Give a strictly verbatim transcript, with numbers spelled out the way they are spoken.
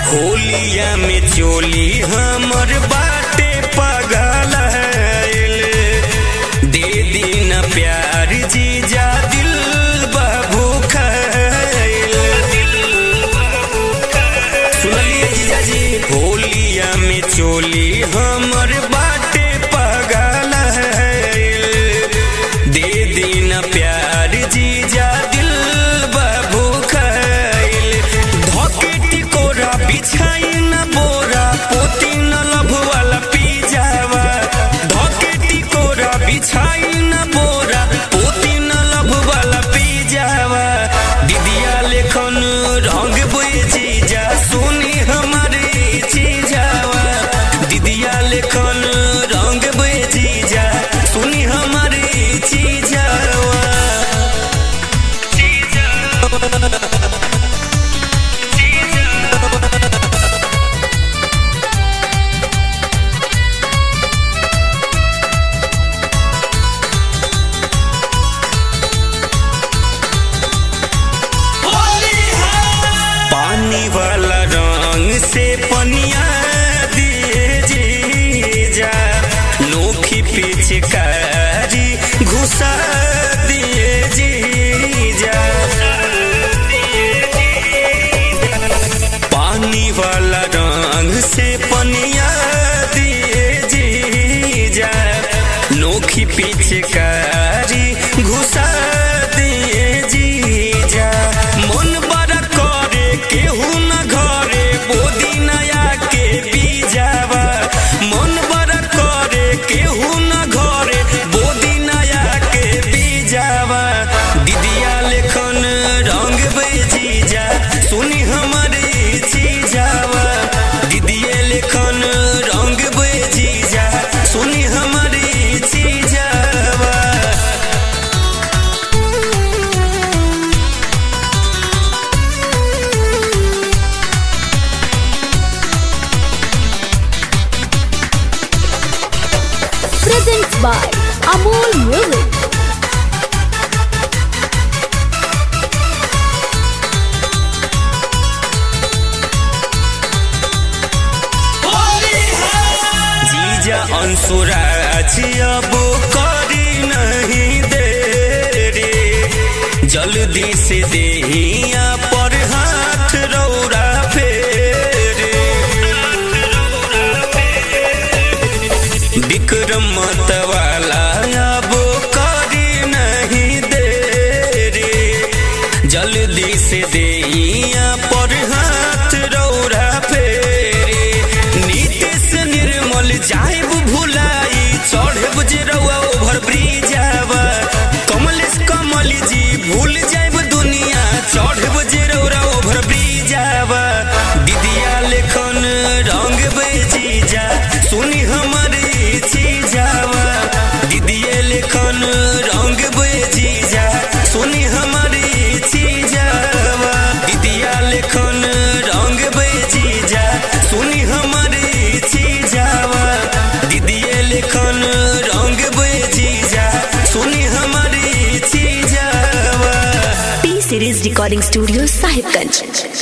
होलिया में चोली हमर बाटे पागल दे दिन प्यार जीजा दिल बाबू सुनलिए जीजा जी। होलिया में चोली हमर बाटे पागल दे दिन प्यार जीजा दिल बाबू धोके टिकोरा बिछाई न बोरा पोती न लभ वाला पी जावा धोके टिकोरा बिछाई न बोरा पोती न लभ वाला पी जावा दीदिया लेखन रंग बोए जीजा सुनी हमारे चीजावा दीदिया लेखन रंग बोए जीजा सुनी हमारे चीजावा पानी वाला रंग से पनिया दिए जीजा नोखी पिचकारी घुसा दिए जीजा पानी वाला रंग से पनिया दिए जीजा नोखी पिचकारी घुसा दिए जीजा मन बड़ा करे केहू न घरे बोदी नया के बीजावा मन बड़ा करे केहू न घरे बोदी नया के बीजावा दीदिया लेखन रंग जीजा सुनी हमारे चीजावा दीदिया लेखन रंग जीजा सुनी हमारे चीजावा। Presents by Amol Music. जीजा अंशुराज अब करी नहीं दे रे जल्दी से देहिया पर हाथ रौरा फेरे विक्रम मतवाला अब करी नहीं दे रे जल्दी से देहिया पर हाथ रौरा फेरे नीतीश निर्मल जाइब भुलाई चढ़ब जे रउआ ओभर ब्रिजावा कमलेश कमल जी भूल जाइब दुनिया चढ़ब जे रउआ ओभर ब्रिजावा दीदिया लेखन रंग जीजा सुनी हमारे चीजावा दीदिया लेखन रंग जीजा सुनी हमारे चीजावा दीदिया लेखन रंग जीजा सुनी हमारे चीजावा दीदिया लेखन रंग जीजा सुनी हमारे चीजावा। P Series Recording Studio, Sahibganj.